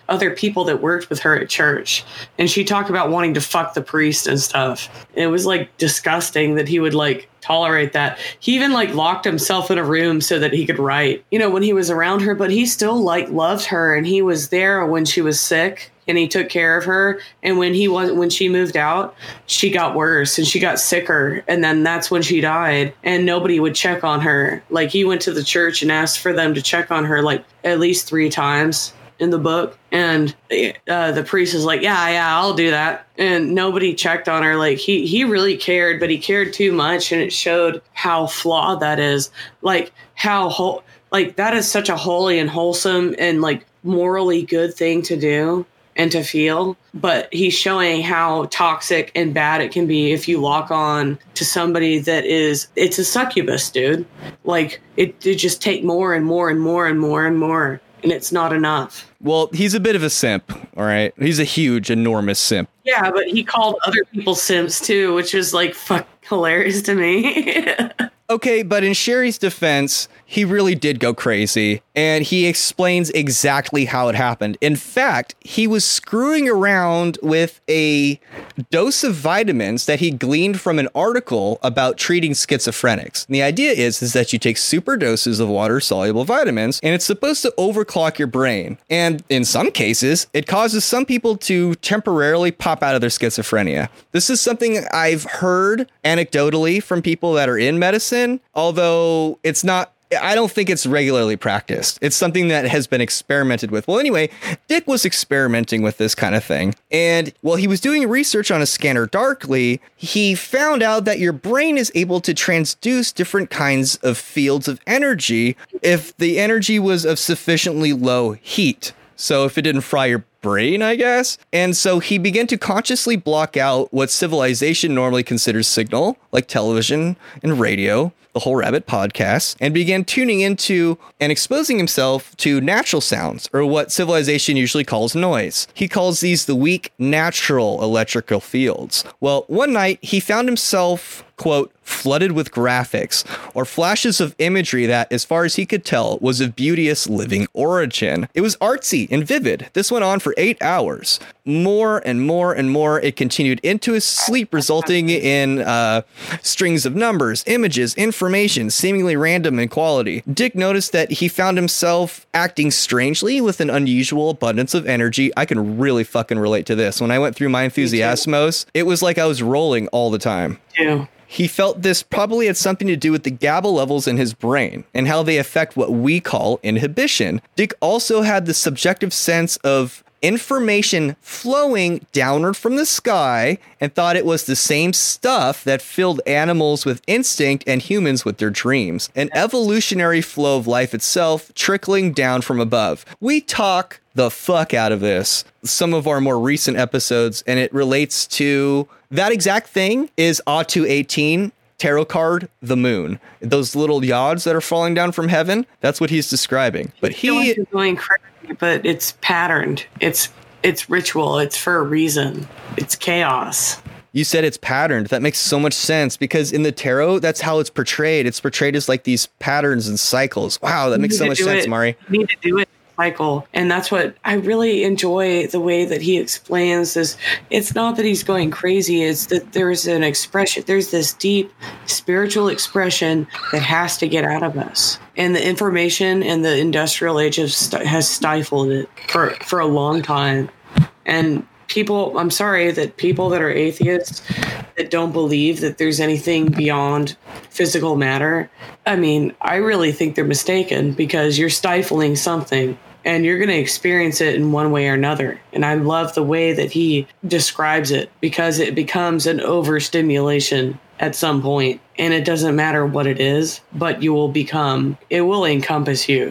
Speaker 2: other people that worked with her at church. And she talked about wanting to fuck the priest and stuff. And it was like disgusting that he would like tolerate that. He even like locked himself in a room so that he could write, you know, when he was around her, but he still like loved her, and he was there when she was sick and he took care of her. And when he was, when she moved out, she got worse and she got sicker. And then that's when she died, and nobody would check on her. Like, he went to the church and asked for them to check on her like at least three times in the book. And uh, the priest is like, yeah, yeah, I'll do that. And nobody checked on her. Like, he, he really cared, but he cared too much. And it showed how flawed that is. Like, how, ho- like, that is such a holy and wholesome and like morally good thing to do and to feel. But he's showing how toxic and bad it can be if you lock on to somebody that is, it's a succubus, dude. Like, it, it just take more and more and more and more and more. And it's not enough.
Speaker 1: Well, he's a bit of a simp, all right? He's a huge, enormous simp.
Speaker 2: Yeah, but he called other people simps too, which is like fuck hilarious to me.
Speaker 1: Okay, but in Sherry's defense, he really did go crazy, and he explains exactly how it happened. In fact, he was screwing around with a dose of vitamins that he gleaned from an article about treating schizophrenics. And the idea is, is that you take super doses of water-soluble vitamins, and it's supposed to overclock your brain. And in some cases, it causes some people to temporarily pop out of their schizophrenia. This is something I've heard anecdotally from people that are in medicine, although it's not, I don't think it's regularly practiced. It's something that has been experimented with. Well, anyway, Dick was experimenting with this kind of thing. And while he was doing research on a scanner darkly, he found out that your brain is able to transduce different kinds of fields of energy if the energy was of sufficiently low heat. So if it didn't fry your brain, I guess. And so he began to consciously block out what civilization normally considers signal, like television and radio, the Whole Rabbit podcast, and began tuning into and exposing himself to natural sounds, or what civilization usually calls noise. He calls these the weak, natural electrical fields. Well, one night he found himself, quote, flooded with graphics or flashes of imagery that, as far as he could tell, was of beauteous living origin. It was artsy and vivid. This went on for eight hours. More and more and more, it continued into his sleep, resulting in uh, strings of numbers, images, information, seemingly random in quality. Dick noticed that he found himself acting strangely with an unusual abundance of energy. I can really fucking relate to this. When I went through my Enthusiasmos, it was like I was rolling all the time.
Speaker 2: Yeah.
Speaker 1: He felt this probably had something to do with the GABA levels in his brain and how they affect what we call inhibition. Dick also had the subjective sense of information flowing downward from the sky and thought it was the same stuff that filled animals with instinct and humans with their dreams. An evolutionary flow of life itself trickling down from above. We talk the fuck out of this. Some of our more recent episodes, and it relates to that exact thing is Atu eighteen tarot card, the moon. Those little yods that are falling down from heaven, that's what he's describing. But he
Speaker 2: is going crazy, but it's patterned. It's it's ritual. It's for a reason. It's chaos.
Speaker 1: You said it's patterned. That makes so much sense because in the tarot, that's how it's portrayed. It's portrayed as like these patterns and cycles. Wow, that makes so much sense,
Speaker 2: it.
Speaker 1: Mari.
Speaker 2: You need to do it. Cycle. And that's what I really enjoy the way that he explains this. It's not that he's going crazy, it's that there's an expression, there's this deep spiritual expression that has to get out of us. And the information and the industrial age has, st- has stifled it for, for a long time. And people, I'm sorry that people that are atheists that don't believe that there's anything beyond physical matter, I mean, I really think they're mistaken because you're stifling something and you're going to experience it in one way or another. And I love the way that he describes it because it becomes an overstimulation at some point, and it doesn't matter what it is, but you will become, it will encompass you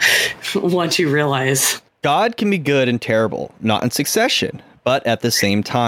Speaker 2: once you realize.
Speaker 1: God can be good and terrible, not in succession, but at the same time.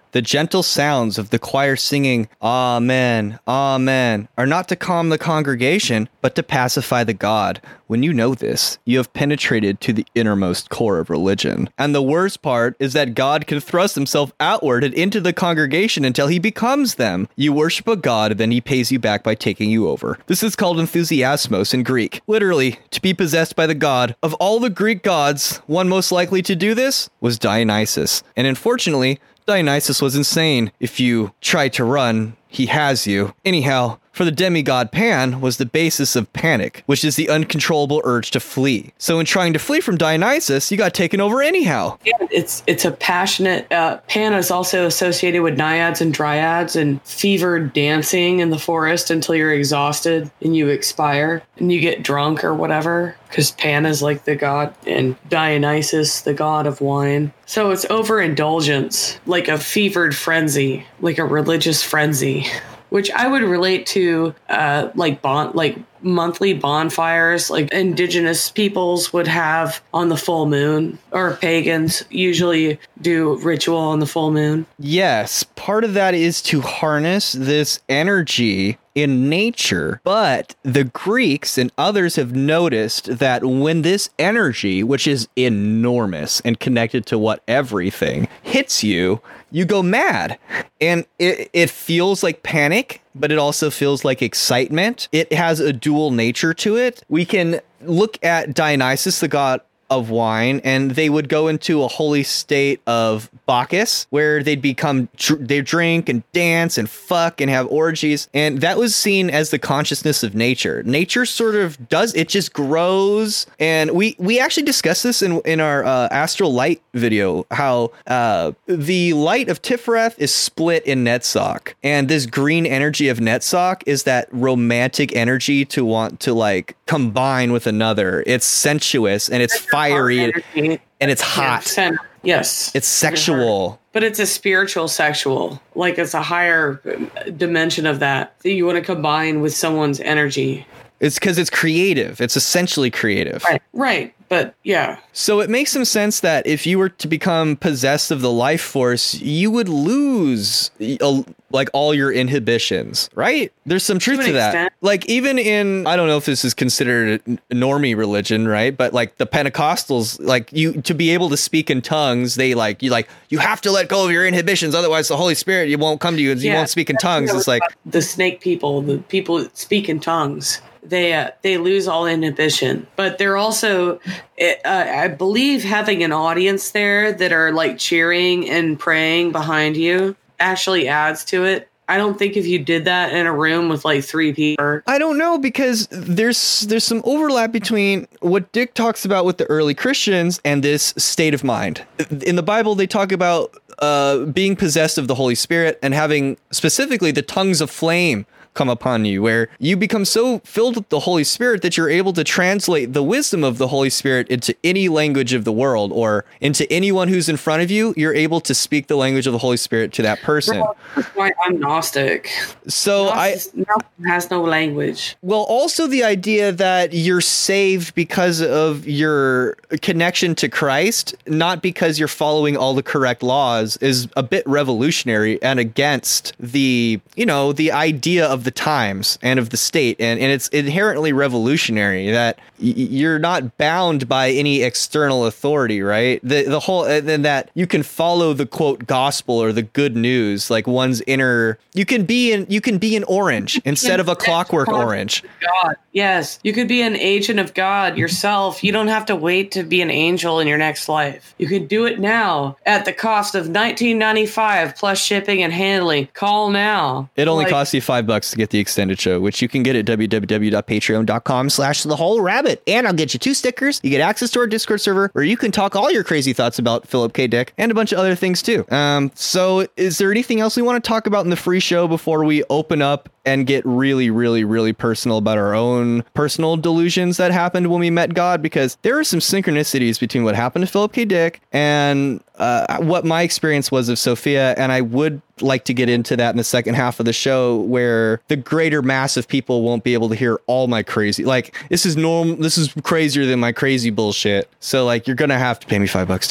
Speaker 1: The gentle sounds of the choir singing, Amen, Amen, are not to calm the congregation, but to pacify the god. When you know this, you have penetrated to the innermost core of religion. And the worst part is that God can thrust himself outward and into the congregation until he becomes them. You worship a god, then he pays you back by taking you over. This is called enthusiasmos in Greek. Literally, to be possessed by the god. Of all the Greek gods, one most likely to do this was Dionysus. And unfortunately, Dionysus was insane. If you try to run, he has you. Anyhow, for the demigod Pan was the basis of panic, which is the uncontrollable urge to flee. So in trying to flee from Dionysus, you got taken over anyhow.
Speaker 2: Yeah, it's it's a passionate, uh, Pan is also associated with naiads and dryads and fevered dancing in the forest until you're exhausted and you expire and you get drunk or whatever, because Pan is like the god and Dionysus, the god of wine. So it's overindulgence, like a fevered frenzy, like a religious frenzy, which I would relate to uh, like bon- like monthly bonfires like indigenous peoples would have on the full moon, or pagans usually do ritual on the full moon.
Speaker 1: Yes, part of that is to harness this energy in nature, but the Greeks and others have noticed that when this energy, which is enormous and connected to what everything, hits you, you go mad. And it, it feels like panic, but it also feels like excitement. It has a dual nature to it. We can look at Dionysus, the god of wine, and they would go into a holy state of Bacchus, where they'd become, they drink and dance and fuck and have orgies. And that was seen as the consciousness of nature. Nature sort of does, it just grows. And we, we actually discussed this in, in our uh, Astral Light video, how uh, the light of Tifereth is split in Netzach. And this green energy of Netzach is that romantic energy to want to like combine with another. It's sensuous and it's fiery and it's hot.
Speaker 2: Yeah, yes.
Speaker 1: It's sexual.
Speaker 2: But it's a spiritual sexual. Like it's a higher dimension of that that you want to combine with someone's energy.
Speaker 1: It's because it's creative. It's essentially creative.
Speaker 2: Right. Right. But yeah.
Speaker 1: So it makes some sense that if you were to become possessed of the life force, you would lose a, like all your inhibitions, right? There's some truth to, to that. Extent. Like even in, I don't know if this is considered a normie religion, right? But like the Pentecostals, like you, to be able to speak in tongues, they like, you like, you have to let go of your inhibitions. Otherwise the Holy Spirit, you won't come to you and yeah, you won't speak in tongues. It's like
Speaker 2: the snake people, the people that speak in tongues. They uh, they lose all inhibition, but they're also, uh, I believe, having an audience there that are like cheering and praying behind you actually adds to it. I don't think if you did that in a room with like three people.
Speaker 1: I don't know, because there's there's some overlap between what Dick talks about with the early Christians and this state of mind. In the Bible, they talk about uh, being possessed of the Holy Spirit and having specifically the tongues of flame come upon you, where you become so filled with the Holy Spirit that you're able to translate the wisdom of the Holy Spirit into any language of the world, or into anyone who's in front of you. You're able to speak the language of the Holy Spirit to that person.
Speaker 2: Well, that's why I'm Gnostic.
Speaker 1: So
Speaker 2: Gnostic,
Speaker 1: I
Speaker 2: Gnostic has no language.
Speaker 1: Well, also the idea that you're saved because of your connection to Christ, not because you're following all the correct laws, is a bit revolutionary and against the, you know, the idea of the times and of the state, and, and it's inherently revolutionary that y- you're not bound by any external authority, right? The the whole, and that you can follow the quote gospel or the good news, like one's inner. You can be in you can be an orange instead of a clockwork orange.
Speaker 2: God, yes, you could be an agent of God yourself. You don't have to wait to be an angel in your next life. You can do it now at the cost of nineteen ninety-five plus shipping and handling. Call now.
Speaker 1: It only
Speaker 2: like,
Speaker 1: costs you five bucks to get the extended show, which you can get at www.patreon.com slash the whole rabbit. And I'll get you two stickers. You get access to our Discord server where you can talk all your crazy thoughts about Philip K. Dick and a bunch of other things too. Um, so is there anything else we want to talk about in the free show before we open up and get really, really, really personal about our own personal delusions that happened when we met God? Because there are some synchronicities between what happened to Philip K. Dick and uh, what my experience was of Sophia. And I would like to get into that in the second half of the show, where the greater mass of people won't be able to hear all my crazy, like, this is normal. This is crazier than my crazy bullshit. So like, you're going to have to pay me five bucks to hear it.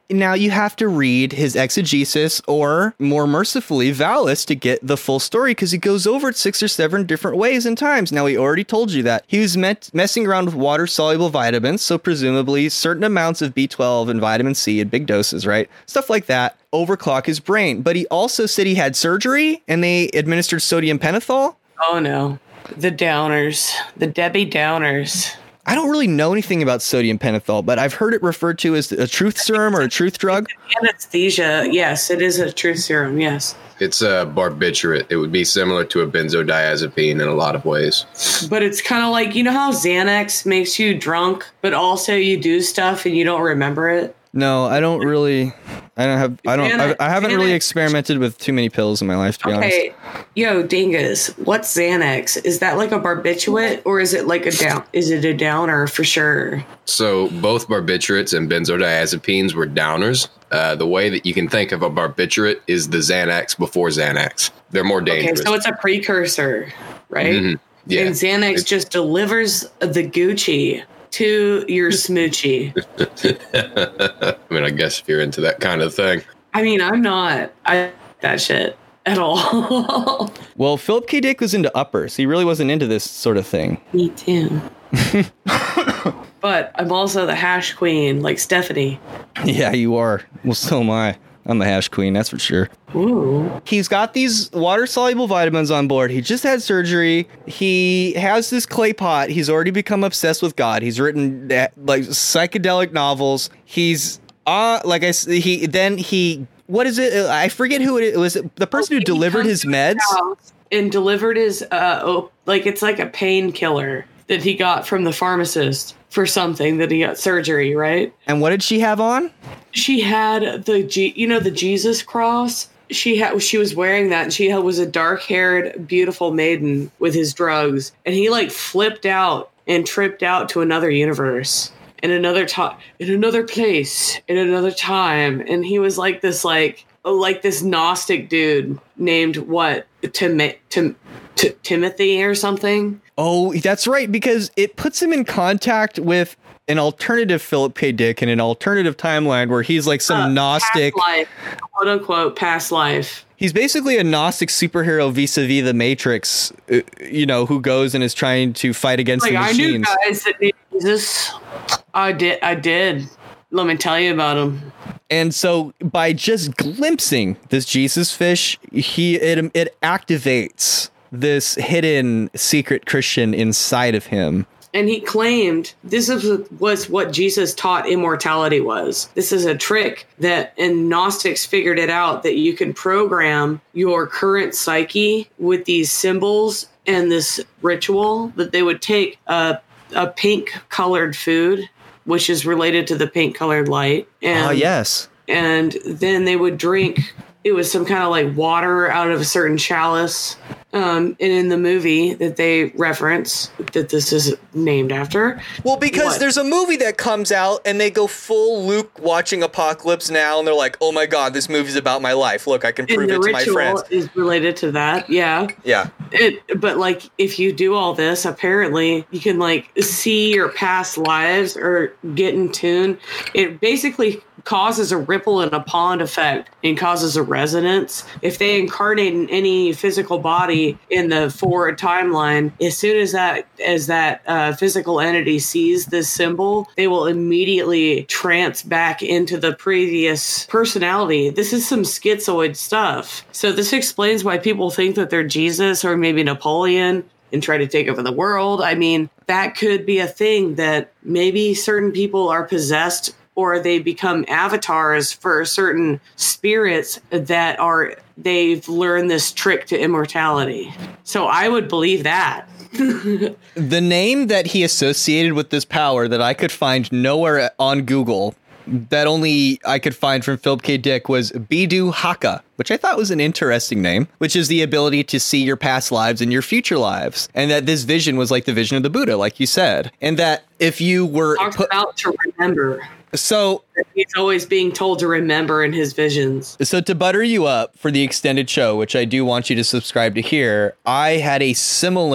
Speaker 1: now you have to read his exegesis, or more mercifully, Valis, to get the full story, because he goes over it six or seven different ways and times. Now, he already told you that. He was met- messing around with water-soluble vitamins, so presumably certain amounts of B twelve and vitamin C in big doses, right? Stuff like that. Overclock his brain. But he also said he had surgery, and they administered sodium pentothal.
Speaker 2: Oh, no. The downers. The Debbie Downers.
Speaker 1: I don't really know anything about sodium pentothal, but I've heard it referred to as a truth serum or a truth drug.
Speaker 2: Anesthesia. Yes, it is a truth serum. Yes.
Speaker 3: It's a barbiturate. It would be similar to a benzodiazepine in a lot of ways.
Speaker 2: But it's kind of like, you know how Xanax makes you drunk, but also you do stuff and you don't remember it?
Speaker 1: No, I don't really. I don't have. I don't.
Speaker 2: Xanax,
Speaker 1: I, I haven't
Speaker 2: Xanax.
Speaker 1: really experimented with too many pills in my life, to be
Speaker 2: Okay,
Speaker 1: honest.
Speaker 2: yo, dingus, what's Xanax? Is that like a barbiturate, or is it like a down? Is it a downer for sure?
Speaker 3: So both barbiturates and benzodiazepines were downers. Uh, the way that you can think of a barbiturate is the Xanax before Xanax. They're more dangerous.
Speaker 2: Okay, so it's a precursor, right?
Speaker 3: Mhm. Yeah.
Speaker 2: And Xanax
Speaker 3: It's-
Speaker 2: just delivers the Gucci to your smoochie.
Speaker 3: I mean, I guess if you're into that kind of thing.
Speaker 2: I mean, I'm not. I that shit at all.
Speaker 1: Well, Philip K. Dick was into uppers. He really wasn't into this sort of thing.
Speaker 2: Me too. But I'm also the hash queen, like Stephanie.
Speaker 1: Yeah, you are. Well, so am I. I'm the hash queen, that's for sure.
Speaker 2: Ooh.
Speaker 1: He's got these water-soluble vitamins on board. He just had surgery. He has this clay pot. He's already become obsessed with God. He's written uh, like psychedelic novels. He's uh like I s- he then he what is it? I forget who it is. Was it the person who
Speaker 2: He
Speaker 1: delivered
Speaker 2: comes
Speaker 1: his
Speaker 2: to
Speaker 1: meds?
Speaker 2: house and delivered his uh oh, like it's like a painkiller that he got from the pharmacist for something that he got surgery, right?
Speaker 1: And what did she have on?
Speaker 2: She had the G, you know, the Jesus cross. She had she was wearing that, and she had, was a dark-haired, beautiful maiden with his drugs, and he like flipped out and tripped out to another universe, in another time, in another place, in another time, and he was like this like like this Gnostic dude named what Tim Tim T- Timothy or something.
Speaker 1: Oh, that's right, because it puts him in contact with an alternative Philip K. Dick in an alternative timeline where he's like some
Speaker 2: Uh,
Speaker 1: Gnostic.
Speaker 2: past life, quote unquote past life.
Speaker 1: He's basically a Gnostic superhero vis-a-vis the Matrix, uh, you know, who goes and is trying to fight against
Speaker 2: Like
Speaker 1: the
Speaker 2: I knew
Speaker 1: machines.
Speaker 2: guys that knew Jesus. I did. I did. Let me tell you about him.
Speaker 1: And so by just glimpsing this Jesus fish, he it, it activates this hidden secret Christian inside of him.
Speaker 2: And he claimed this is, was what Jesus taught immortality was. This is a trick that, and Gnostics figured it out, that you can program your current psyche with these symbols and this ritual, that they would take a, a pink colored food, which is related to the pink colored light. And,
Speaker 1: Oh, yes.
Speaker 2: And then they would drink, it was some kind of like water out of a certain chalice. Um, and in the movie that they reference, that this is named after.
Speaker 1: Well, because
Speaker 2: What?
Speaker 1: there's a movie that comes out and they go full Luke watching Apocalypse Now, and they're like, oh my God, this movie's about my life. Look, I can
Speaker 2: And
Speaker 1: prove
Speaker 2: the
Speaker 1: it to my
Speaker 2: ritual
Speaker 1: friends.
Speaker 2: is related to that, yeah.
Speaker 1: Yeah.
Speaker 2: It, but like, if you do all this, apparently you can like see your past lives or get in tune. It basically causes a ripple and a pond effect and causes a resonance. If they incarnate in any physical body in the forward timeline, as soon as that as that uh, physical entity sees this symbol, they will immediately trance back into the previous personality. This is some schizoid stuff. So this explains why people think that they're Jesus or maybe Napoleon and try to take over the world. I mean, that could be a thing, that maybe certain people are possessed or they become avatars for certain spirits that are, they've learned this trick to immortality. So I would believe that.
Speaker 1: The name that he associated with this power that I could find nowhere on Google, that only I could find from Philip K. Dick, was Bidu Haka, which I thought was an interesting name, which is the ability to see your past lives and your future lives. And that this vision was like the vision of the Buddha, like you said. And that if you were...
Speaker 2: Talks
Speaker 1: put-
Speaker 2: about to remember.
Speaker 1: so...
Speaker 2: He's always being told to remember in his visions.
Speaker 1: So to butter you up for the extended show, which I do want you to subscribe to here, I had a similar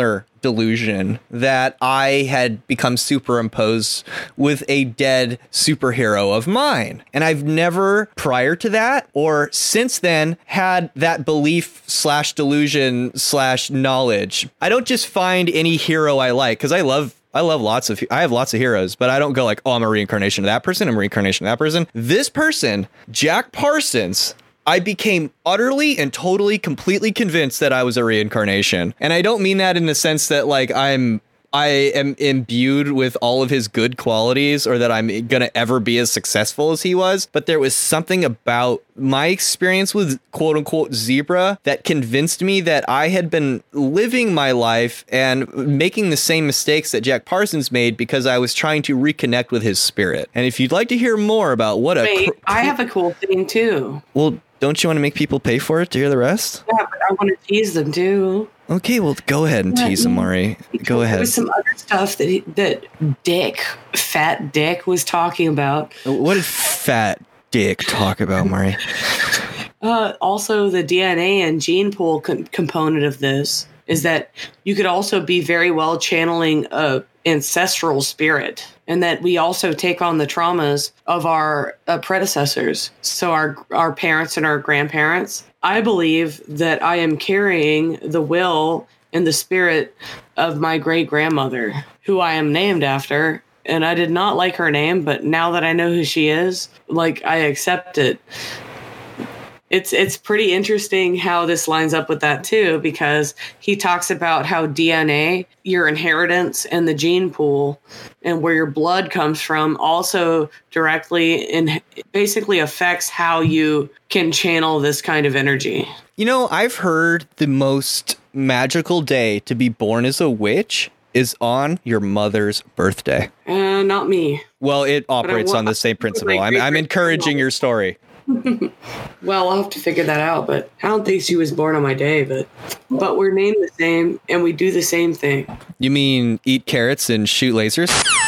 Speaker 1: delusion that I had become superimposed with a dead superhero of mine. And I've never, prior to that or since then, had that belief slash delusion slash knowledge. I don't just find any hero I like, because I love I love lots of, I have lots of heroes, but I don't go like, oh, I'm a reincarnation of that person. I'm a reincarnation of that person. This person, Jack Parsons, I became utterly and totally, completely convinced that I was a reincarnation. And I don't mean that in the sense that like I'm, I am imbued with all of his good qualities or that I'm going to ever be as successful as he was. But there was something about my experience with quote unquote Zebra that convinced me that I had been living my life and making the same mistakes that Jack Parsons made because I was trying to reconnect with his spirit. And if you'd like to hear more about what a...
Speaker 2: Wait,
Speaker 1: cr-
Speaker 2: I have a cool thing too.
Speaker 1: Well, don't you want to make people pay for it to hear the rest?
Speaker 2: Yeah, but I want to tease them too.
Speaker 1: Okay, well, go ahead and tease him, Maury. Go ahead.
Speaker 2: There was some other stuff that he, that Dick, Fat Dick, was talking about.
Speaker 1: What did Fat Dick talk about, Maury?
Speaker 2: Uh, also, the D N A and gene pool com- component of this is that you could also be very well channeling a ancestral spirit, and that we also take on the traumas of our uh, predecessors, so our our parents and our grandparents. I believe that I am carrying the will and the spirit of my great grandmother, who I am named after. And I did not like her name, but now that I know who she is, like, I accept it. It's it's pretty interesting how this lines up with that too, because he talks about how D N A, your inheritance, and the gene pool, and where your blood comes from, also directly and basically affects how you can channel this kind of energy.
Speaker 1: You know, I've heard the most magical day to be born as a witch is on your mother's birthday.
Speaker 2: Uh, not me.
Speaker 1: Well, it operates
Speaker 2: wa-
Speaker 1: on the same principle. I'm, I'm encouraging your story.
Speaker 2: Well, I'll have to figure that out, but I don't think she was born on my day, but but we're named the same and we do the same thing.
Speaker 1: You mean eat carrots and shoot lasers?